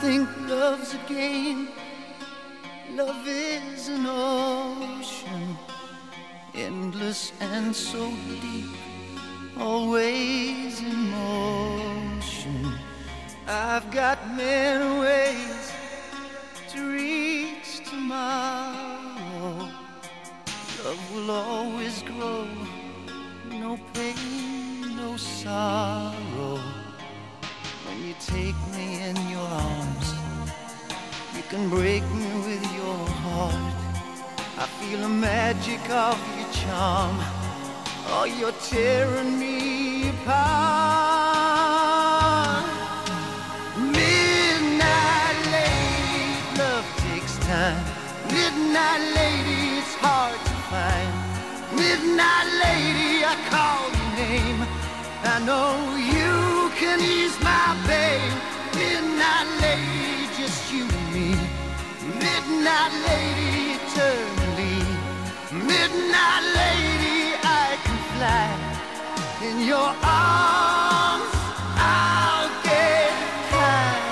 think love's a game. Love is an ocean, endless and so deep, always in motion. I've got many ways to reach tomorrow. Love will always grow, no pain, no sorrow. When you take me in your arms, you can break me with your heart. I feel the magic of your charm. Oh, you're tearing me apart. Midnight lady, love takes time. Midnight lady, it's hard to find. Midnight lady, I call your name. I know you can ease my pain. Midnight lady, just you and me. Midnight lady, eternally. Midnight lady, I can fly. In your arms, I'll get high.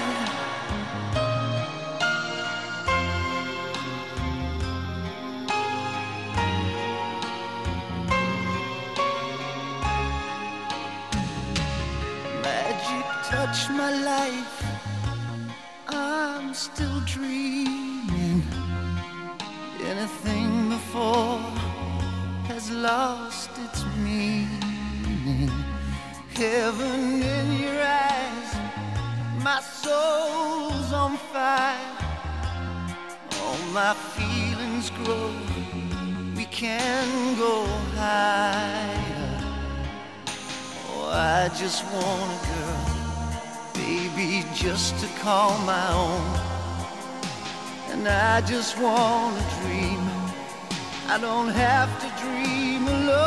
Magic touched my life, I'm still dreaming. Anything before has lost its meaning. Heaven in your eyes, my soul's on fire. All my feelings grow, we can go higher. Oh, I just want a girl, baby, just to call my own. And I just want to dream, I don't have to dream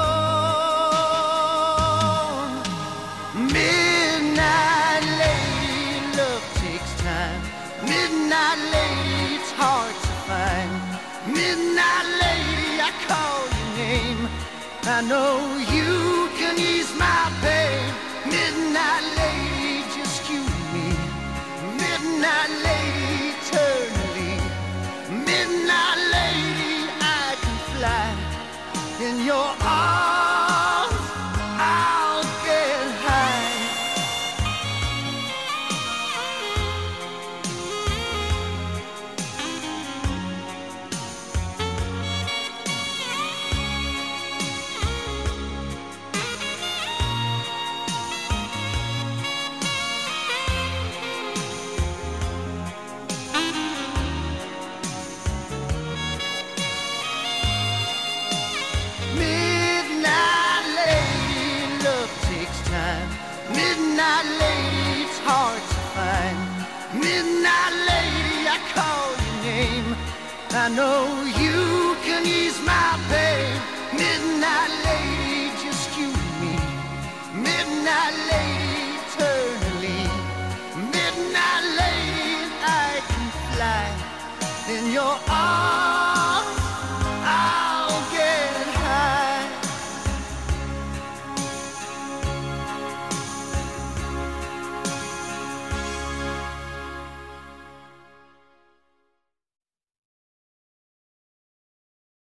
alone. Midnight lady, love takes time. Midnight lady, it's hard to find. Midnight lady, I call your name. I know you can ease my pain. Midnight lady, just you and me. Midnight lady, eternally. Midnight lady, I can fly. In your arms, I'll get high. Midnight lady, it's hard to find. Midnight lady, I call your name. I know you can ease my pain. Midnight lady, just you and me. Midnight lady, eternally. Midnight lady, I can fly in your arms.